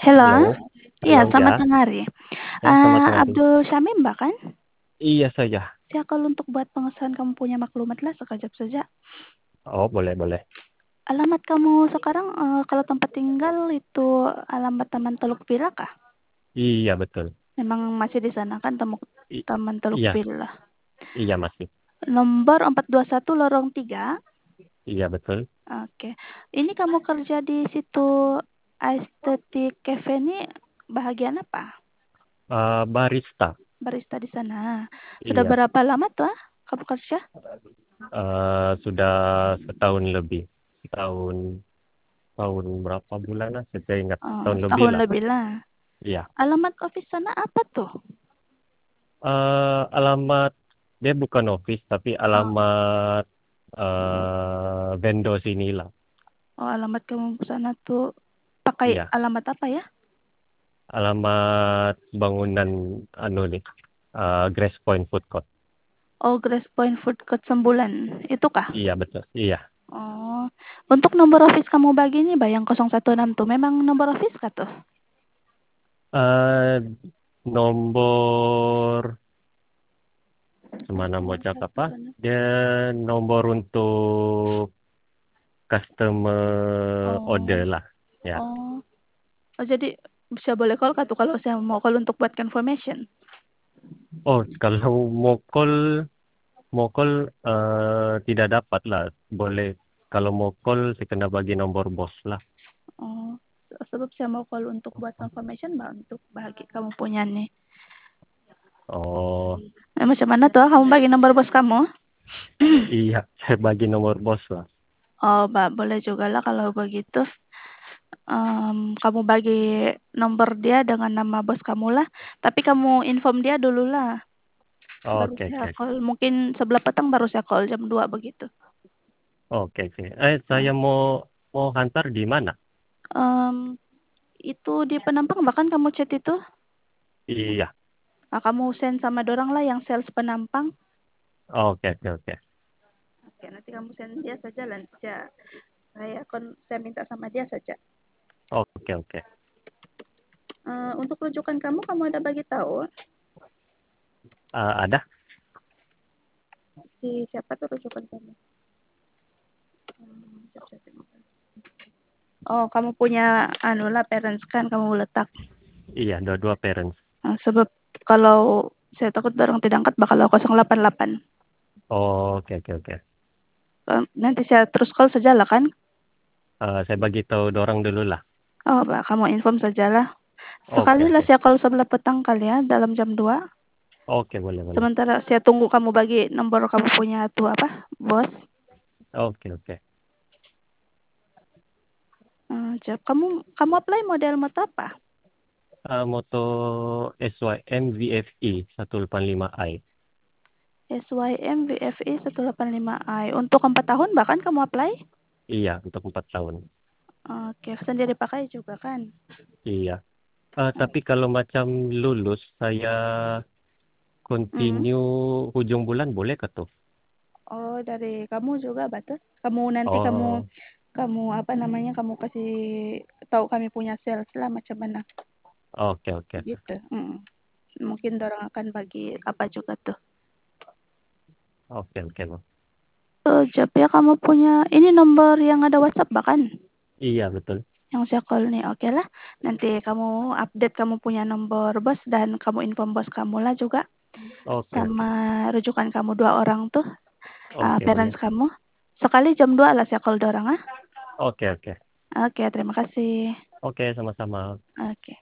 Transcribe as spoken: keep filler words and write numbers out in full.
Halo, Halo, iya halo selamat ya, tengah hari. ya selamat Eee, tengah hari. Abdul Syamim Mbak kan? Iya saja. Saya call untuk buat pengesahan kamu punya maklumat lah sekejap saja. Oh boleh boleh. Alamat kamu sekarang, eee, kalau tempat tinggal itu alamat Taman Teluk Pila kah? Iya betul. Memang masih di sana kan temu I- Taman Teluk iya, Pila. iya masih. Nomor empat dua satu lorong tiga. Iya betul. Oke. Ini kamu kerja di situ Aesthetic Cafe ini bahagian apa? Eh, barista. Barista di sana. Sudah Iya. berapa lama tuh ah, kamu kerja? Eh, sudah setahun lebih. Tahun tahun berapa bulan lah? Saya ingat Oh, tahun lebih setahun lah. lebih lah. Iya. Alamat office sana apa tuh? Eh, alamat dia bukan office tapi Oh, alamat eh vendor sini lah. oh alamat kamu sana tuh pakai Iya. alamat apa ya? Alamat bangunan anu nih. eh, Grace Point Food Court. Oh, Grace Point Food Court Sembulan. Itu kah? Iya betul. Iya. Oh, untuk nomor office kamu bagi ini bayang nol satu enam tuh memang nomor office kah tuh? eh nomor Semana mau cakap apa? nol satu enam. Dia nomor untuk customer order Oh, lah. Ya. oh, oh jadi bisa boleh call kah tuh kalau saya mau call untuk buat confirmation? Oh, kalau mau call, mau call eh, tidak dapat lah. Boleh kalau mau call saya kena bagi nomor bos lah. Oh, sebab saya mau call untuk buat confirmation mbak untuk bagi kamu punya nih. Oh, Eh, macam mana tuh kamu bagi nomor bos kamu? iya, saya bagi nomor bos lah. Oh, mbak boleh juga lah kalau begitu. Um, kamu bagi nomor dia dengan nama bos kamu lah. Tapi kamu inform dia dulu lah. Baru Oke, saya oke. call. Mungkin sebelah petang baru saya call jam dua begitu. Oke, oke. Eh, saya Nah, mau mau hantar di mana? um, itu di penampang bahkan kamu chat itu. Iya. Nah, kamu send sama dorang lah yang sales penampang. Oke, oke, oke. Oke, nanti kamu send dia saja lah. Saya, saya, kon, saya minta sama dia saja. Oke, oke. Uh, untuk rujukan kamu, kamu ada bagi tahu Eh, ada? si siapa tuh rujukan kamu? Hmm, siapa, siapa. Oh, kamu punya anu lah parents kan kamu letak. Iya, dua-dua parents. Nah, sebab kalau saya takut barang tidak angkat bakal nol delapan delapan. Oh, oke, oke, oke. Eh, Nanti saya terus call saja lah kan. Eh, saya bagi tahu dorang dulu lah. Oh, Pak, kamu inform saja lah. Sekali Oke, lah oke. saya call sebelah petang kali ya dalam jam dua. Oke, boleh, boleh. Sementara saya tunggu kamu bagi nomor kamu punya tuh apa? Bos. Oke, oke. Hmm, siap. Kamu kamu apply model motor apa? Eh, moto S Y M V F I seratus delapan puluh lima i. S Y M V F I seratus delapan puluh lima i. Untuk empat tahun bahkan kamu apply? Iya, untuk empat tahun. Oke, sendiri pakai juga kan? Iya. Eh, tapi kalau macam lulus, saya Hmm. continue hujung bulan boleh ke tuh? Oh, dari kamu juga batas. Kamu nanti kamu Oh, kamu apa namanya kamu kasih tahu kami punya sales lah macam mana oke, oke. gitu. Mm. Mungkin orang akan bagi apa juga tuh. Oke, oke, Bang. Oh, Jap ya kamu punya ini nomor yang ada WhatsApp bahkan Iya, betul. yang saya call nih. Oke lah. Nanti kamu update kamu punya nomor bos dan kamu inform bos kamu lah juga Oke, sama oke. rujukan kamu dua orang tuh uh, Oke, boleh. parents kamu. Sekali jam dua lah saya call dorang ah. Oke, oke. Oke, terima kasih. Oke, sama-sama. Oke.